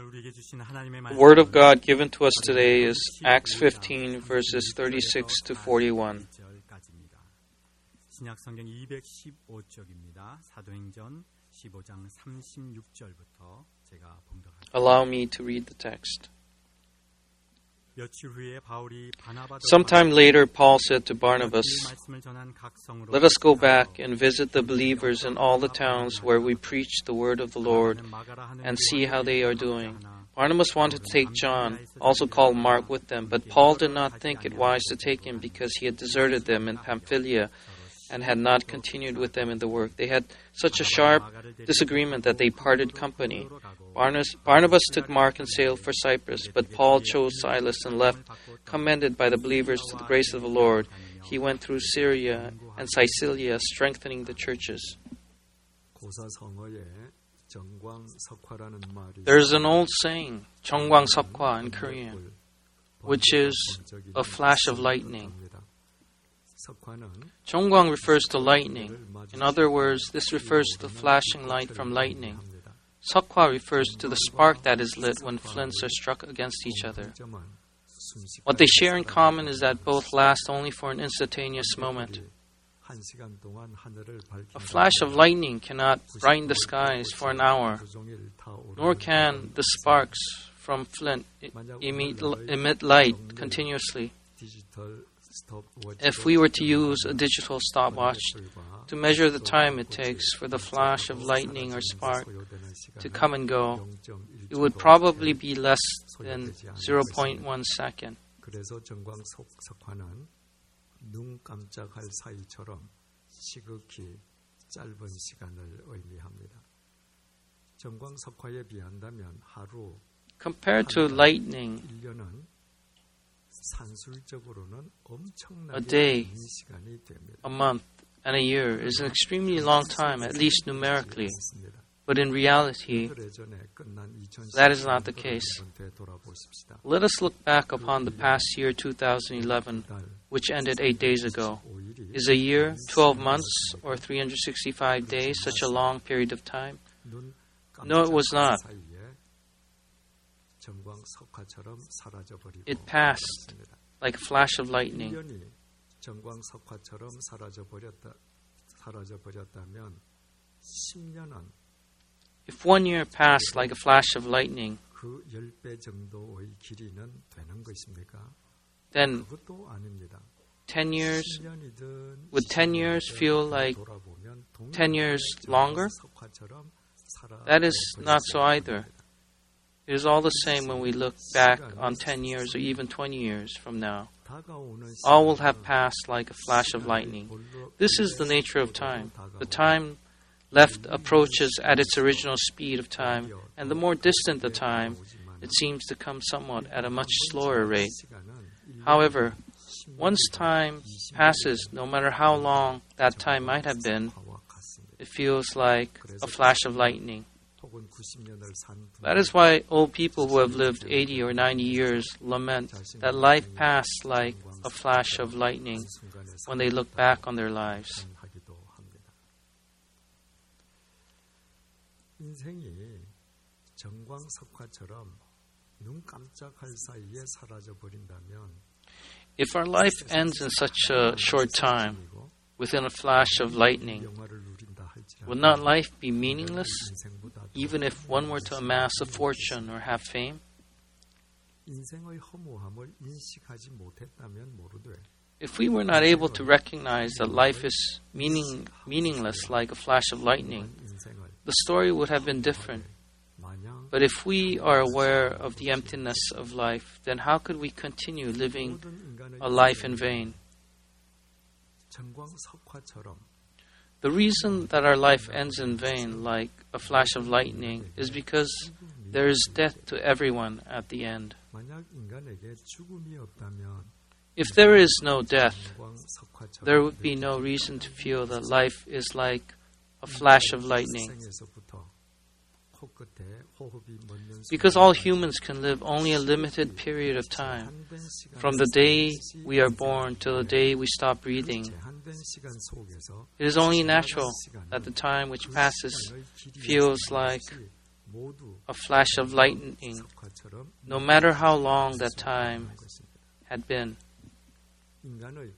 The word of God given to us today is Acts 15, verses 36 to 41. 신약성경 215쪽입니다. 사도행전 15장 36절부터 제가 봉독하겠습니다. Allow me to read the text. Sometime later, Paul said to Barnabas, "Let us go back and visit the believers in all the towns where we preach the word of the Lord and see how they are doing." Barnabas wanted to take John, also called Mark, with them, but Paul did not think it wise to take him because he had deserted them in Pamphylia and had not continued with them in the work. They had such a sharp disagreement that they parted company. Barnabas took Mark and sailed for Cyprus, but Paul chose Silas and left, commended by the believers to the grace of the Lord. He went through Syria and Cilicia, strengthening the churches. There's an old saying, 정광석화 in Korean, which is a flash of lightning. 정광 refers to lightning. In other words, this refers to the flashing light from lightning. 석화 refers to the spark that is lit when flints are struck against each other. What they share in common is that both last only for an instantaneous moment. A flash of lightning cannot brighten the skies for an hour, nor can the sparks from flint emit light continuously. If we were to use a digital stopwatch to measure the time it takes for the flash of lightning or spark to come and go, it would probably be less than 0.1 second. Compared to lightning, a day, a month, and a year is an extremely long time, at least numerically. But in reality, that is not the case. Let us look back upon the past year 2011, which ended 8 days ago. Is a year, 12 months, or 365 days such a long period of time? No, it was not. It passed like a flash of lightning. If 1 year passed like a flash of lightning, then 10 years, would 10 years feel like 10 years longer? That is not so either. It is all the same when we look back on 10 years or even 20 years from now. All will have passed like a flash of lightning. This is the nature of time. The time left approaches at its original speed of time, and the more distant the time, it seems to come somewhat at a much slower rate. However, once time passes, no matter how long that time might have been, it feels like a flash of lightning. That is why old people who have lived 80 or 90 years lament that life passed like a flash of lightning when they look back on their lives. If our life ends in such a short time, within a flash of lightning, would not life be meaningless, even if one were to amass a fortune or have fame? If we were not able to recognize that life is meaningless like a flash of lightning, the story would have been different. But if we are aware of the emptiness of life, then how could we continue living a life in vain? The reason that our life ends in vain, like a flash of lightning, is because there is death to everyone at the end. If there is no death, there would be no reason to feel that life is like a flash of lightning. Because all humans can live only a limited period of time, from the day we are born till the day we stop breathing. It is only natural that the time which passes feels like a flash of lightning, no matter how long that time had been. 인간의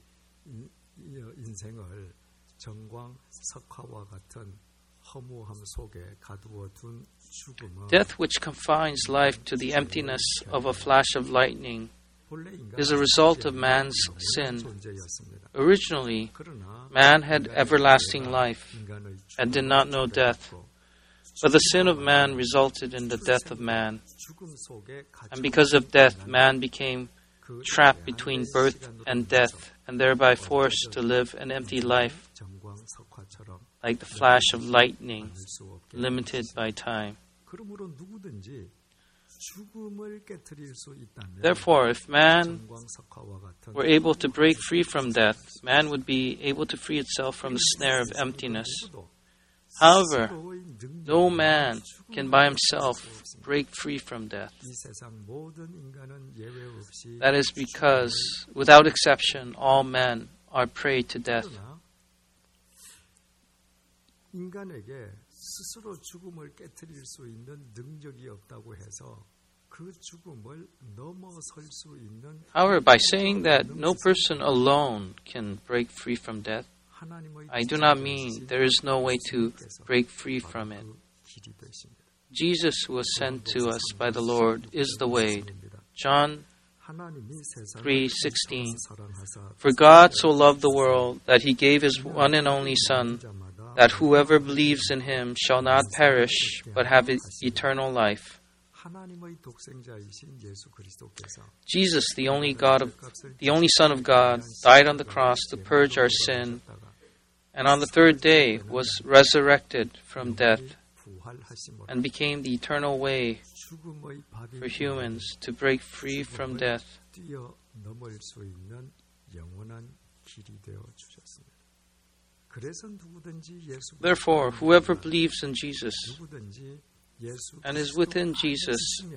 인생을 정광 석화와 같은 허무함 속에 가두어 둔 죽음은 Death, which confines life to the emptiness of a flash of lightning, is a result of man's sin. Originally, man had everlasting life and did not know death. But the sin of man resulted in the death of man. And because of death, man became trapped between birth and death, and thereby forced to live an empty life, like the flash of lightning, limited by time. Therefore, if man were able to break free from death, man would be able to free itself from the snare of emptiness. However, no man can by himself break free from death. That is because, without exception, all men are prey to death. 인간에게 스스로 죽음을 깨트릴 수 있는 능력이 없다고 해서 그 죽음을 넘어설 수 있는 However, by saying that no person alone can break free from death, I do not mean there is no way to break free from it. Jesus, who was sent to us by the Lord, is the way. John 3:16. For God so loved the world that he gave his one and only Son, that whoever believes in him shall not perish, but have eternal life. Jesus, the only Son of God, died on the cross to purge our sin, and on the third day was resurrected from death and became the eternal way for humans to break free from death. Therefore, whoever believes in Jesus and is within Jesus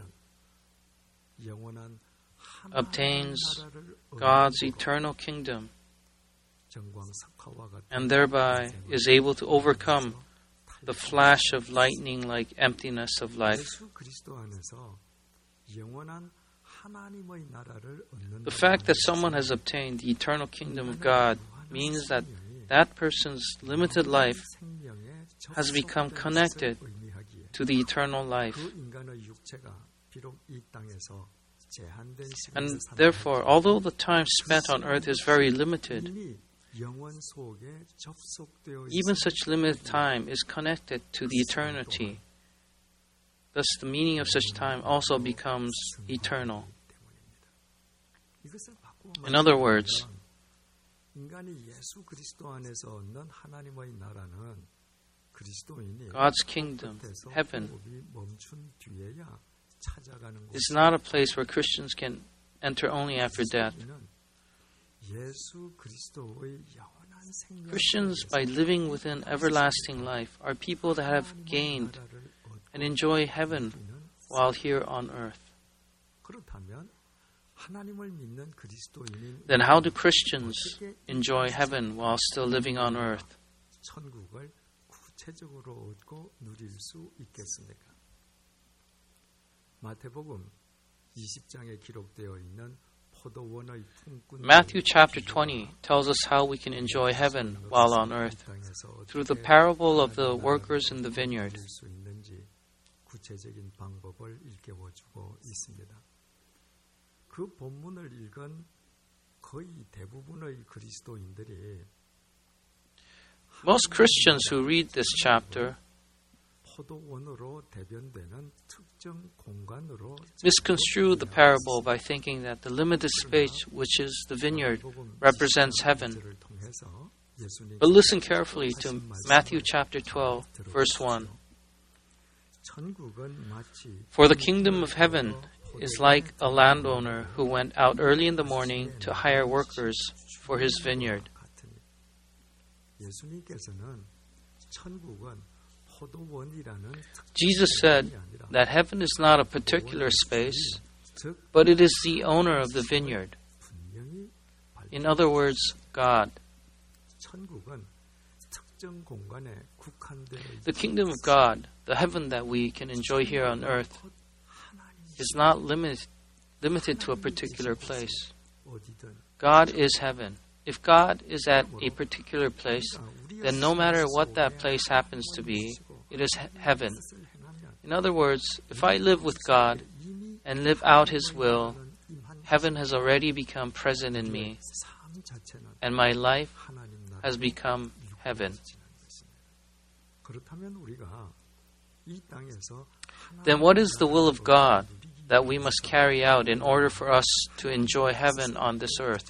obtains God's eternal kingdom and thereby is able to overcome the flash of lightning like emptiness of life. The fact that someone has obtained the eternal kingdom of God means that that person's limited life has become connected to the eternal life. And therefore, although the time spent on earth is very limited, even such limited time is connected to the eternity. Thus, the meaning of such time also becomes eternal. In other words, God's kingdom, heaven, is not a place where Christians can enter only after death. Christians, by living within everlasting life, are people that have gained and enjoy heaven while here on earth. Then how do Christians enjoy heaven while still living on earth? Matthew chapter 20 tells us how we can enjoy heaven while on earth through the parable of the workers in the vineyard. Most Christians who read this chapter misconstrue the parable by thinking that the limited space, which is the vineyard, represents heaven. But listen carefully to Matthew chapter 12, verse 1. For the kingdom of heaven is like a landowner who went out early in the morning to hire workers for his vineyard. Jesus said that heaven is not a particular space, but it is the owner of the vineyard. In other words, God. The kingdom of God, the heaven that we can enjoy here on earth, is not limited to a particular place. God is heaven. If God is at a particular place, then no matter what that place happens to be, it is heaven. In other words, if I live with God and live out His will, heaven has already become present in me, and my life has become heaven. Then what is the will of God that we must carry out in order for us to enjoy heaven on this earth?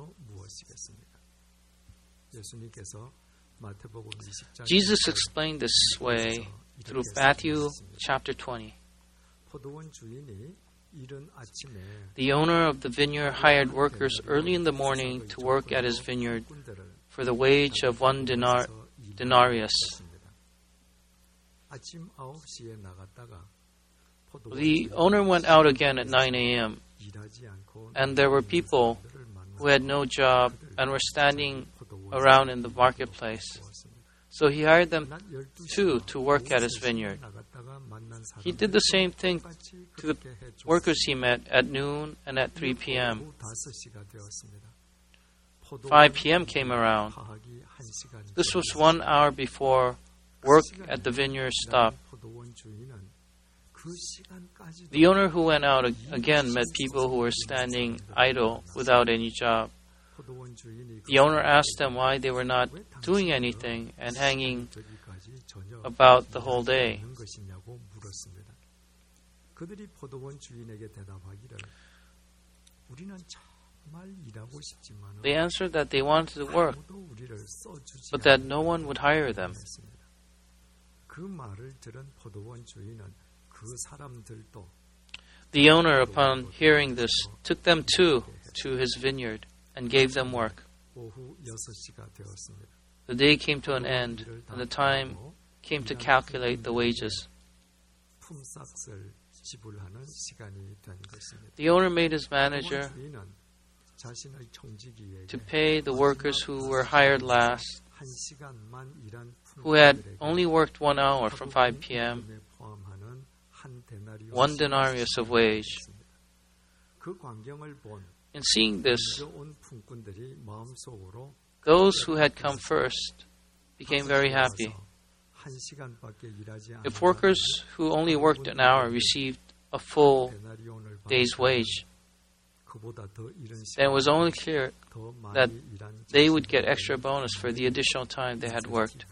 Jesus explained this way through Matthew chapter 20. The owner of the vineyard hired workers early in the morning to work at his vineyard for the wage of 1 denarius. The owner went out again at 9 a.m., and there were people who had no job and were standing around in the marketplace. So he hired them too to work at his vineyard. He did the same thing to the workers he met at noon and at 3 p.m. 5 p.m. came around. This was 1 hour before work at the vineyard stopped. The owner who went out again met people who were standing idle without any job. The owner asked them why they were not doing anything and hanging about the whole day. They answered that they wanted to work, but that no one would hire them. The owner, upon hearing this, took them too to his vineyard and gave them work. The day came to an end, and the time came to calculate the wages. The owner made his manager to pay the workers who were hired last, who had only worked 1 hour from 5 p.m., 1 denarius of wage. In seeing this, those who had come first became very happy. If workers who only worked an hour received a full day's wage, then it was only clear that they would get extra bonus for the additional time they had worked.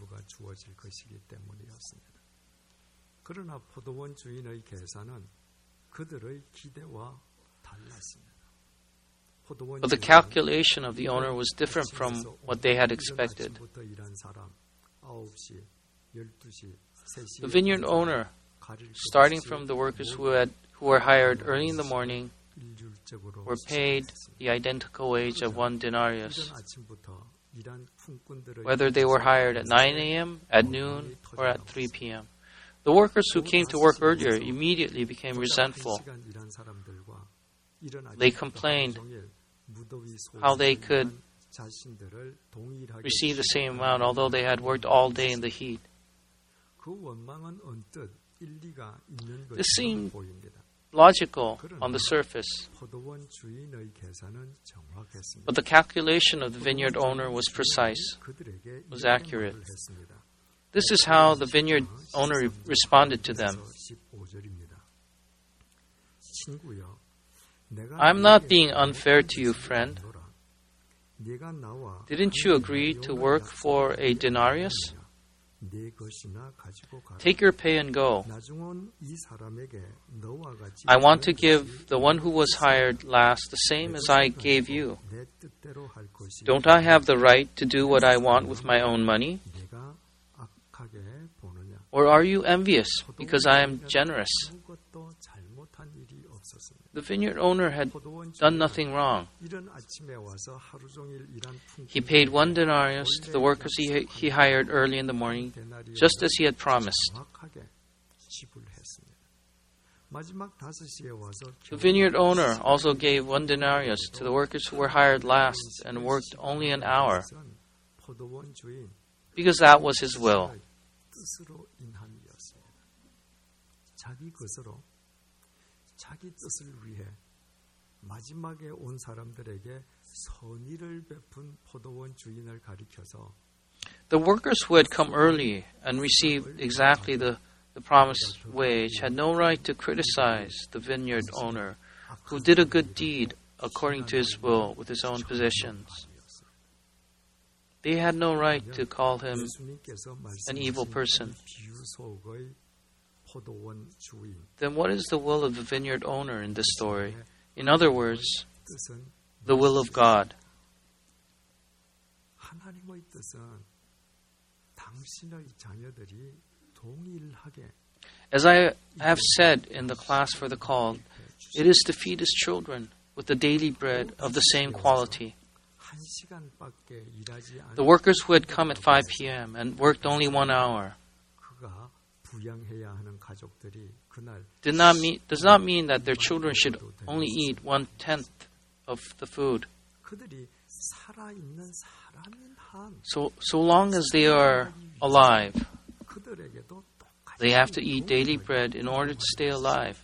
But the calculation of the owner was different from what they had expected. The vineyard owner, starting from the workers who were hired early in the morning, were paid the identical wage of 1 denarius, whether they were hired at 9 a.m., at noon, or at 3 p.m. The workers who came to work earlier immediately became resentful. They complained how they could receive the same amount although they had worked all day in the heat. This seemed logical on the surface, but the calculation of the vineyard owner was precise, was accurate. This is how the vineyard owner responded to them. I'm not being unfair to you, friend. Didn't you agree to work for a denarius? Take your pay and go. I want to give the one who was hired last the same as I gave you. Don't I have the right to do what I want with my own money? Or are you envious because I am generous? The vineyard owner had done nothing wrong. He paid 1 denarius to the workers he hired early in the morning, just as he had promised. The vineyard owner also gave 1 denarius to the workers who were hired last and worked only an hour. because that was his will. 뜻으로 인함이었습니다. 자기 것으로 자기 뜻을 위해 마지막에 온 사람들에게 선의를 베푼 포도원 주인을 가리켜서 The workers who had come early and received exactly the promised wage had no right to criticize the vineyard owner who did a good deed according to his will with his own possessions. They had no right to call him an evil person. Then what is the will of the vineyard owner in this story? In other words, the will of God. 하나님의 뜻은 당신의 자녀들이 동일하게 As I have said in the class for the called, it is to feed his children with the daily bread of the same quality. The workers who had come at 5 p.m. and worked only 1 hour does not mean that their children should only eat 1/10 of the food. So long as they are alive, they have to eat daily bread in order to stay alive.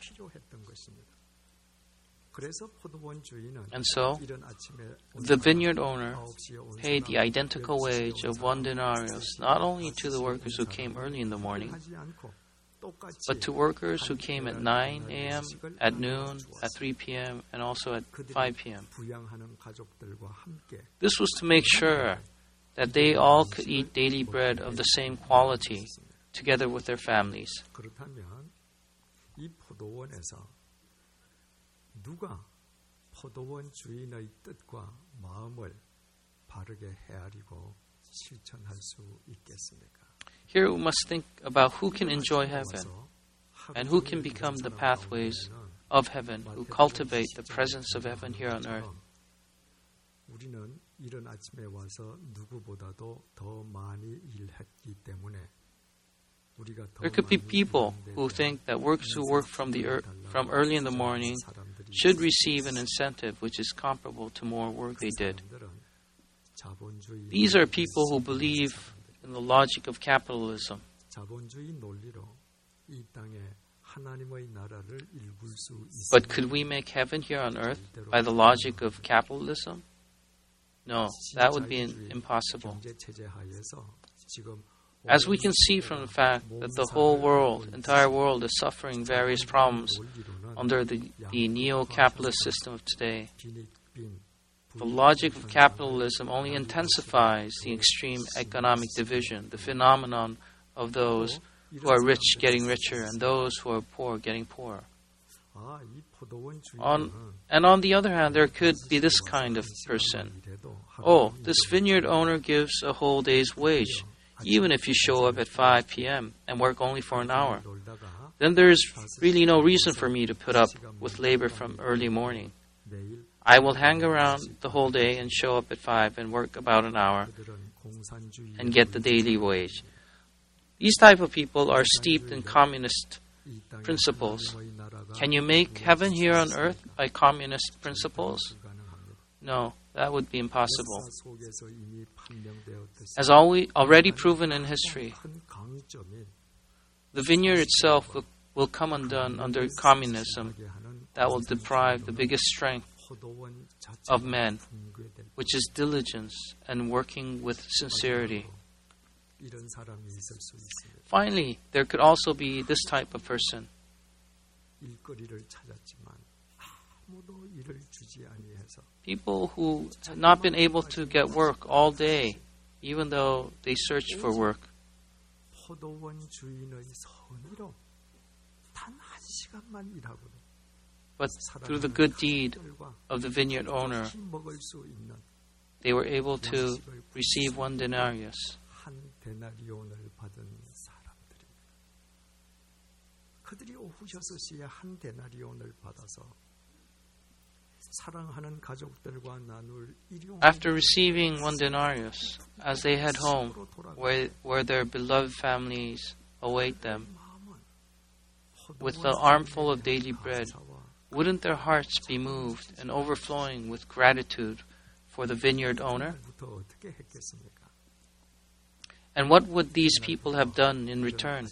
And so, the vineyard owner paid the identical wage of 1 denarius not only to the workers who came early in the morning, but to workers who came at 9 a.m., at noon, at 3 p.m., and also at 5 p.m. This was to make sure that they all could eat daily bread of the same quality together with their families. 누가 포도원 주인의 뜻과 마음을 바르게 헤아리고 실천할 수 있겠습니까? Here we must think about who can enjoy heaven and who can become the pathways of heaven, who cultivate the presence of heaven here on earth. 우리는 이른 아침에 와서 누구보다도 더 많이 일했기 때문에 There could be people who think that workers who work from early in the morning should receive an incentive which is comparable to more work they did. These are people who believe in the logic of capitalism. But could we make heaven here on earth by the logic of capitalism? No, that would be impossible. As we can see from the fact that the whole entire world is suffering various problems under the neo-capitalist system of today, the logic of capitalism only intensifies the extreme economic division, the phenomenon of those who are rich getting richer and those who are poor getting poorer. And on the other hand, there could be this kind of person. Oh, this vineyard owner gives a whole day's wage, even if you show up at 5 p.m. and work only for an hour. Then there is really no reason for me to put up with labor from early morning. I will hang around the whole day and show up at 5 and work about an hour and get the daily wage. These type of people are steeped in communist principles. Can you make heaven here on earth by communist principles? No, that would be impossible. As already proven in history, the vineyard itself will come undone under communism that will deprive the biggest strength of men, which is diligence and working with sincerity. Finally, there could also be this type of person. People who have not been able to get work all day, even though they searched for work. But through the good deed of the vineyard owner, they were able to receive 1 denarius. 그들이 오후 6시에 1 데나리온을 받아서 사랑하는 가족들과 나눌 일용. After receiving 1 denarius, as they head home, where their beloved families await them, with the armful of daily bread, wouldn't their hearts be moved and overflowing with gratitude for the vineyard owner? And what would these people have done in return?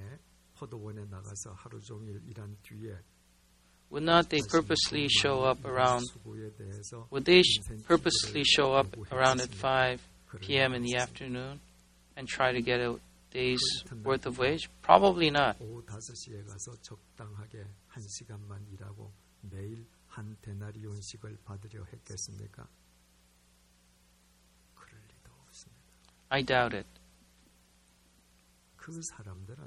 Would not they purposely show up around? Would they purposely show up around at 5 p.m. in the afternoon and try to get a day's worth of wage? Probably not. 오후 5시에 가서 적당하게 1시간만 일하고 매일 한 데나리온씩을 받으려 했겠습니까? 그럴 리도 없습니다. I doubt it. 그 사람들은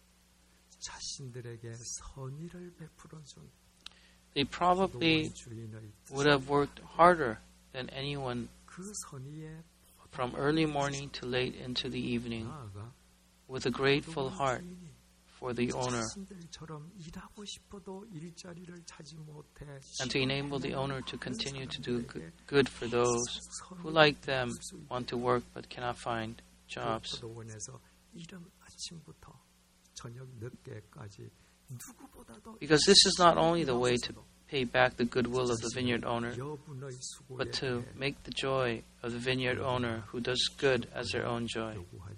자신들에게 선의를 베풀어 준 They probably would have worked harder than anyone 그 선의에 from early morning to late into the evening with a grateful heart for the owner and to enable the owner to continue to do good for those who, like them, want to work but cannot find jobs. Because this is not only the way to pay back the goodwill of the vineyard owner, but to make the joy of the vineyard owner who does good as their own joy.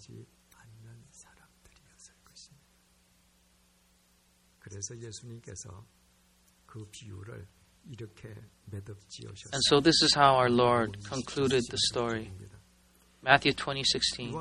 And so this is how our Lord concluded the story. Matthew 20:16.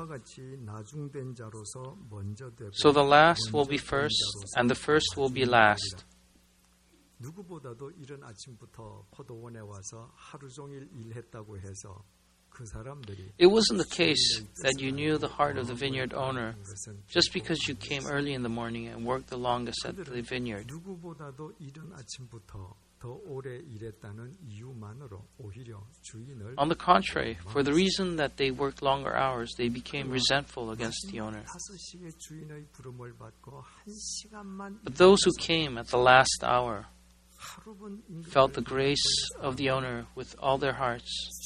So the last will be first, and the first will be last. 누구보다도 이른 아침부터 포도원에 와서 하루 종일 일했다고 해서 그 사람들이 It wasn't the case that you knew the heart of the vineyard owner just because you came early in the morning and worked the longest at the vineyard. 누구보다도 이른 아침부터 더 오래 일했다는 이유만으로 오히려 주인을 On the contrary, for the reason that they worked longer hours, they became resentful against the owner. 5시에 주인의 부름을 받고 1시간만 But those who came at the last hour felt the grace of the owner with all their hearts,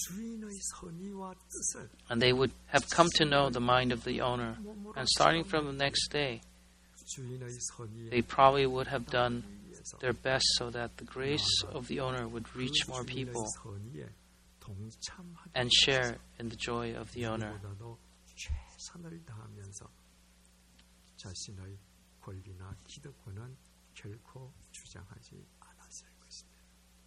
and they would have come to know the mind of the owner. And starting from the next day, they probably would have done their best so that the grace of the owner would reach more people and share in the joy of the owner. 최선을 다하면서 자신의 권리나 기득권은 결코 주장하지 않았을 것입니다.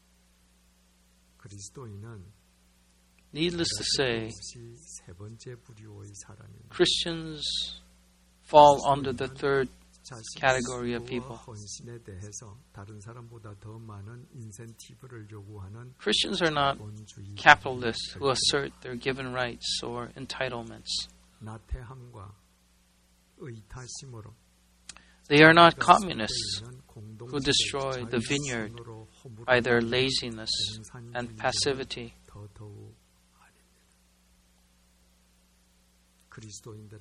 그리스도인은 Needless to say, 세 번째 부류의 사람입니다. Christians fall under the third category of people. 헌신에 대해서 다른 사람보다 더 많은 인센티브를 요구하는 Christians are not capitalists who assert their given rights or entitlements. 나태함과 의타심으로 They are not communists who destroy the vineyard by their laziness and passivity. 더더욱 아닙니다. 그리스도인들은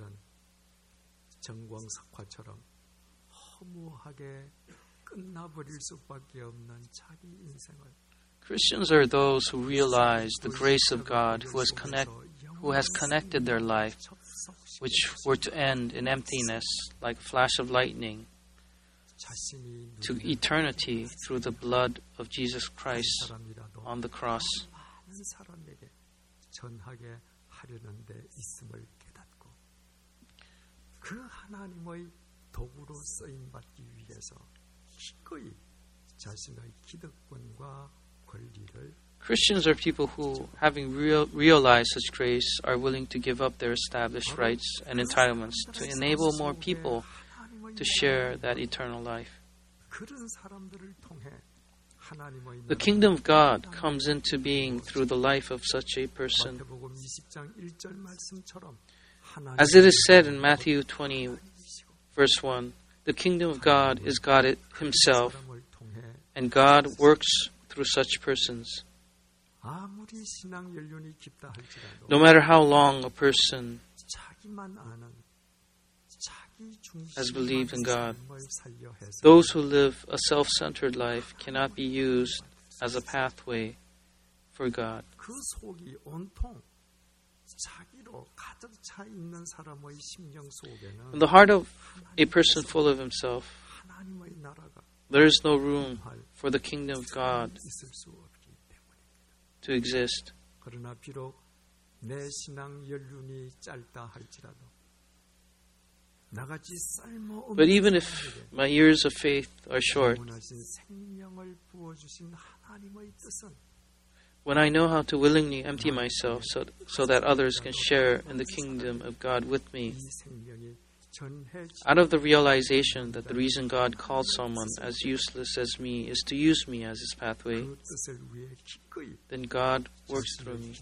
정광석화처럼 허무하게 끝나버릴 수밖에 없는 자기 인생을 Christians are those who realize the grace of God who has connected their life, which were to end in emptiness like a flash of lightning, to eternity through the blood of Jesus Christ on the cross. 많은 사람에게 전하게 하려는 데 있음을 깨닫고 그 하나님의 도구로 쓰임 받기 위해서 기꺼이 자신의 기득권과 권리를 Christians are people who, having realized such grace, are willing to give up their established rights and entitlements to enable more people to share that eternal life. 그런 사람들을 통해 하나님의 The kingdom of God comes into being through the life of such a person. 마태복음 20장 1절 말씀처럼 As it is said in Matthew 20, verse 1, the kingdom of God is God Himself, and God works through such persons. 아무리 신앙 연륜이 깊다 할지라도 No matter how long a person 자기만 아는 has believed in God, those who live a self-centered life cannot be used as a pathway for God. 그 속이 온통 자기로 가득 차 있는 사람의 심령 속에는 In the heart of a person full of himself, 하나님의 나라가 there is no room for the kingdom of God 있을 수 없기 때문입니다. to exist. 그러나 비록 내 신앙 연륜이 짧다 할지라도 But even if my years of faith are short, when I know how to willingly empty myself so that others can share in the kingdom of God with me, out of the realization that the reason God called someone as useless as me is to use me as His pathway, then God works through me.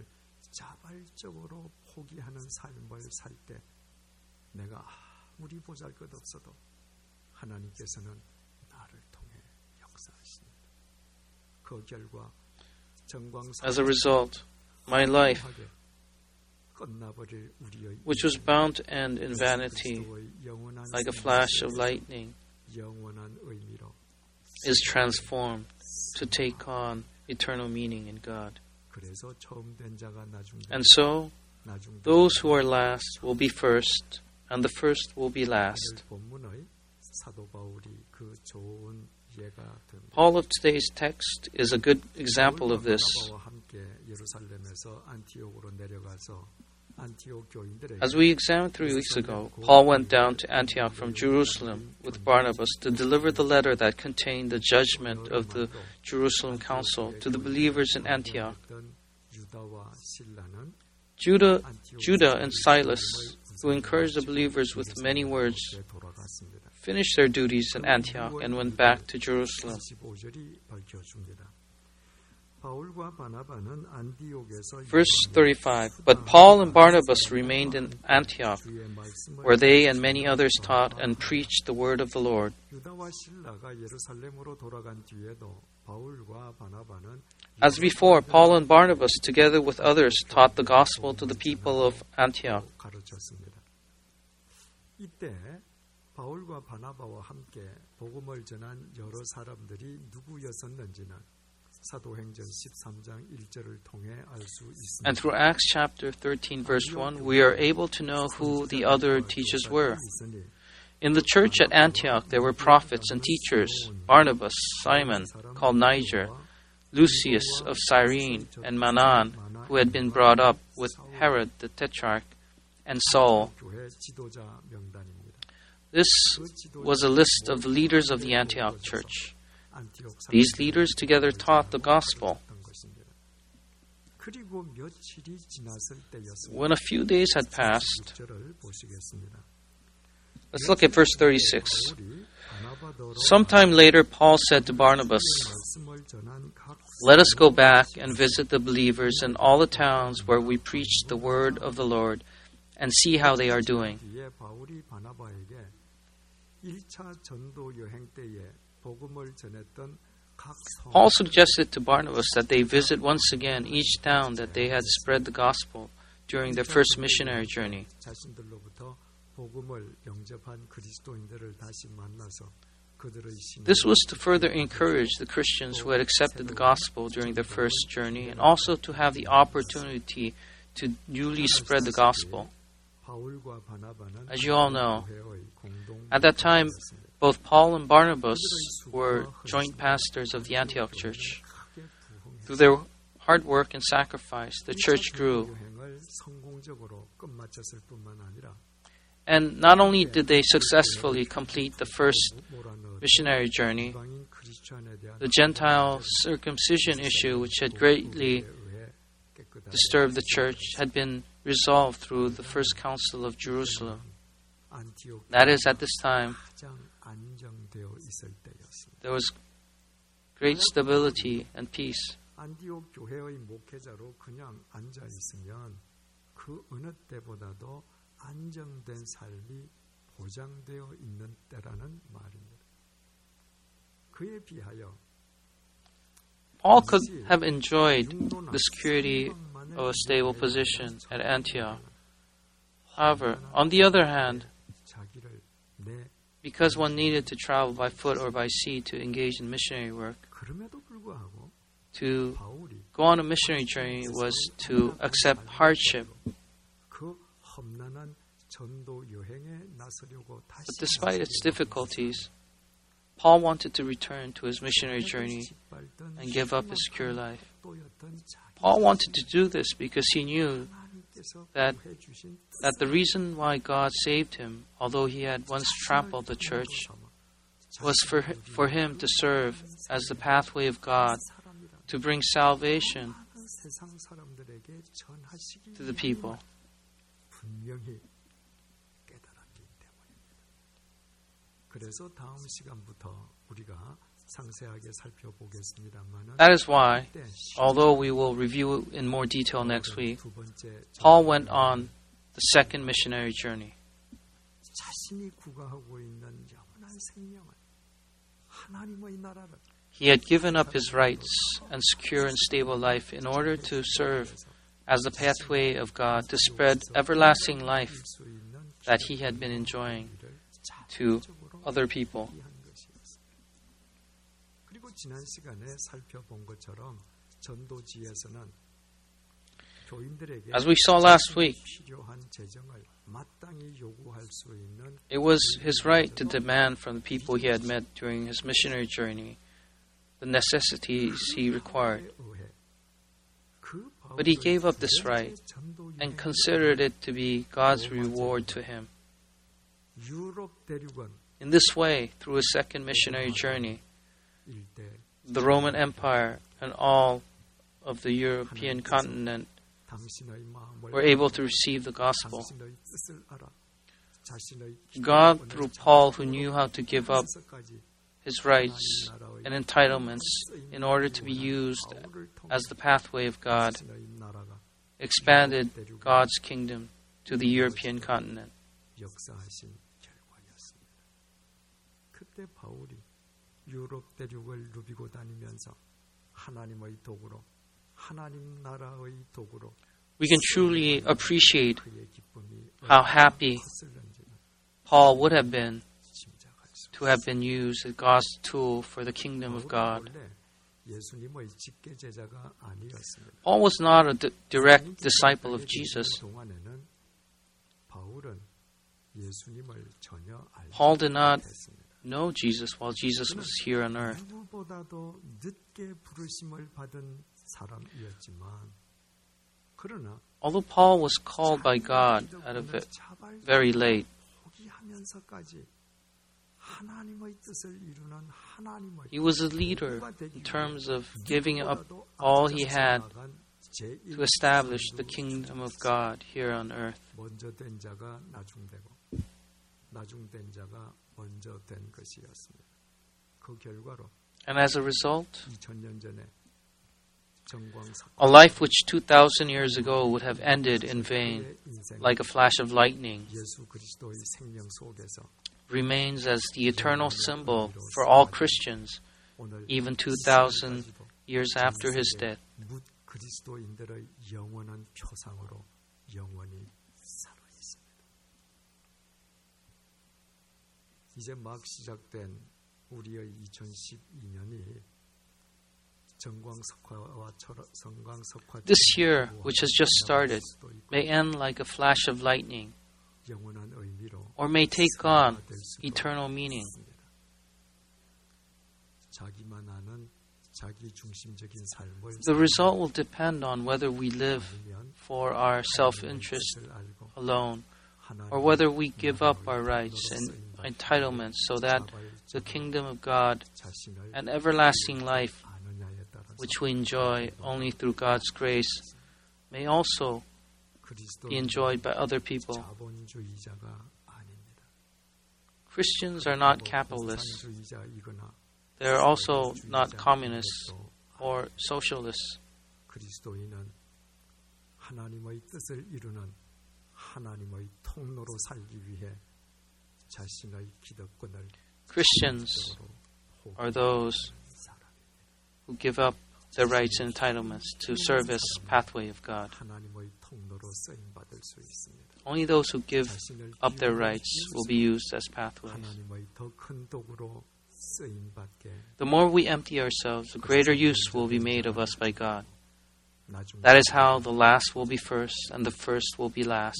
내가 아무리 보잘것없어도 하나님께서는 나를 통해 역사하십니다. 그 결과 As a result, my life, which was bound to end in vanity, like a flash of lightning, is transformed to take on eternal meaning in God. And so, those who are last will be first, and the first will be last. Paul of today's text is a good example of this. As we examined 3 weeks ago, Paul went down to Antioch from Jerusalem with Barnabas to deliver the letter that contained the judgment of the Jerusalem council to the believers in Antioch. Judah and Silas, who encouraged the believers with many words, finished their duties in Antioch and went back to Jerusalem. Verse 35, But Paul and Barnabas remained in Antioch, where they and many others taught and preached the word of the Lord. As before, Paul and Barnabas, together with others, taught the gospel to the people of Antioch. 바나바와 함께 복음을 전한 여러 사람들이 누구였었는지는 사도행전 13장 1절을 통해 알 수 있습니다. And through Acts chapter 13 verse 1, we are able to know who the other teachers were. In the church at Antioch, there were prophets and teachers: Barnabas, Simon, called Niger, Lucius of Cyrene, and Manan, who had been brought up with Herod the Tetrarch, and Saul. This was a list of the leaders of the Antioch church. These leaders together taught the gospel. When a few days had passed, let's look at verse 36. Sometime later, Paul said to Barnabas, Let us go back and visit the believers in all the towns where we preached the word of the Lord and see how they are doing. Paul suggested to Barnabas that they visit once again each town that they had spread the gospel during their first missionary journey. This was to further encourage the Christians who had accepted the gospel during their first journey, and also to have the opportunity to newly spread the gospel. As you all know, at that time, both Paul and Barnabas were joint pastors of the Antioch church. Through their hard work and sacrifice, the church grew. And not only did they successfully complete the first missionary journey, the Gentile circumcision issue, which had greatly disturbed the church, had been resolved through the First Council of Jerusalem. That is, at this time, there was great stability and peace. Paul could have enjoyed the security of a stable position at Antioch. However, on the other hand, because one needed to travel by foot or by sea to engage in missionary work, to go on a missionary journey was to accept hardship. But despite its difficulties, Paul wanted to return to his missionary journey and give up his secure life. Paul wanted to do this because he knew that the reason why God saved him, although he had once trampled the church, was for him to serve as the pathway of God to bring salvation to the people. That is why, although we will review in more detail next week, Paul went on the second missionary journey. He had given up his rights and secure and stable life in order to serve as the pathway of God to spread everlasting life that he had been enjoying to other people. As we saw last week, it was his right to demand from the people he had met during his missionary journey the necessities he required. But he gave up this right and considered it to be God's reward to him. In this way, through his second missionary journey, the Roman Empire and all of the European continent were able to receive the gospel. God, through Paul, who knew how to give up his rights and entitlements in order to be used as the pathway of God, expanded God's kingdom to the European continent. 유럽 대륙을 누비고 다니면서 하나님의 도구로 하나님 나라의 도구로 We can truly appreciate how happy Paul would have been to have been used as God's tool for the kingdom of God. Paul was not a direct disciple of Jesus. Paul did not know Jesus while Jesus was here on earth. Although Paul was called by God at a very late, he was a leader in terms of giving up all he had to establish the kingdom of God here on earth. And as a result, a life which 2,000 years ago would have ended in vain, like a flash of lightning, remains as the eternal symbol for all Christians, even 2,000 years after his death. 이제 막 시작된 우리의 2012년이 This year, which has just started, may end like a flash of lightning, or may take on eternal meaning. The result will depend on whether we live for our self-interest alone, or whether we give up our rights and entitlements so that the kingdom of God and everlasting life, which we enjoy only through God's grace, may also be enjoyed by other people. Christians are not capitalists. They are also not communists or socialists. Christians are those who give up their rights and entitlements to serve as pathway of God. Only those who give up their rights will be used as pathways. The more we empty ourselves, the greater use will be made of us by God. That is how the last will be first and the first will be last.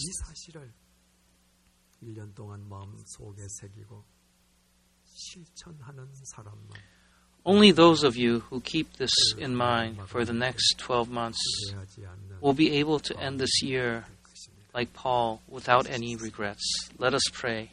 Only those of you who keep this in mind for the next 12 months will be able to end this year like Paul, without any regrets. Let us pray.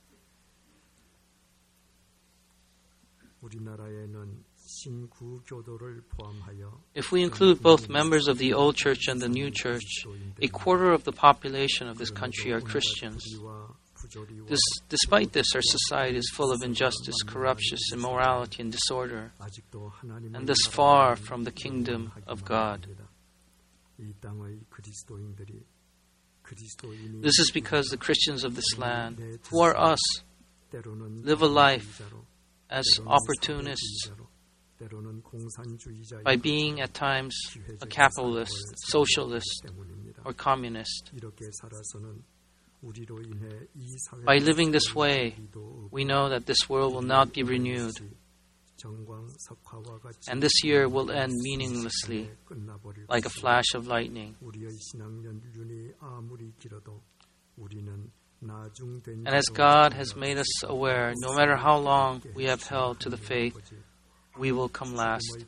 If we include both members of the old church and the new church, a quarter of the population of this country are Christians. Despite this, our society is full of injustice, corruption, immorality, and disorder, and thus far from the kingdom of God. This is because the Christians of this land, who are us, live a life as opportunists by being at times a capitalist, socialist, or communist. By living this way, we know that this world will not be renewed, and this year will end meaninglessly, like a flash of lightning. And as God has made us aware, no matter how long we have held to the faith, we will come last.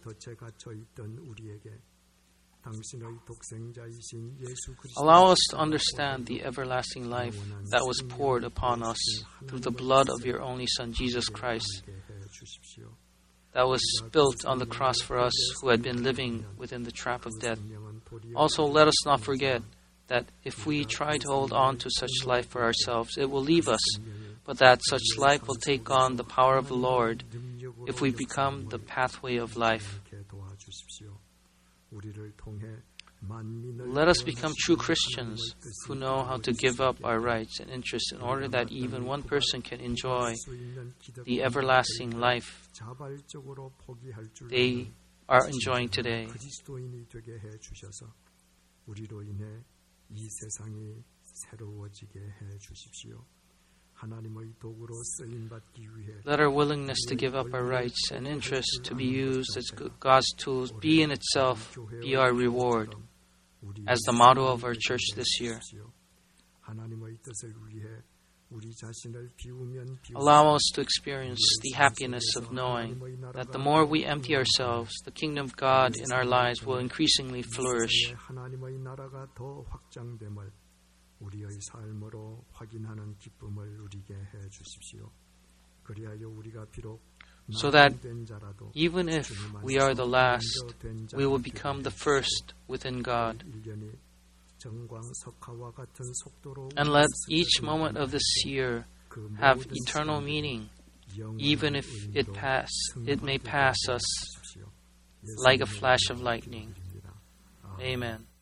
Allow us to understand the everlasting life that was poured upon us through the blood of your only Son, Jesus Christ, that was spilt on the cross for us who had been living within the trap of death. Also, let us not forget that if we try to hold on to such life for ourselves, it will leave us, but that such life will take on the power of the Lord if we become the pathway of life. Let us become true Christians who know how to give up our rights and interests in order that even one person can enjoy the everlasting life they are enjoying today. Let our willingness to give up our rights and interests to be used as God's tools be in itself be our reward, as the motto of our church this year. Allow us to experience the happiness of knowing that the more we empty ourselves, the kingdom of God in our lives will increasingly flourish. So that even if we are the last, we will become the first within God. And let each moment of this year have eternal meaning, even if it may pass us like a flash of lightning. Amen.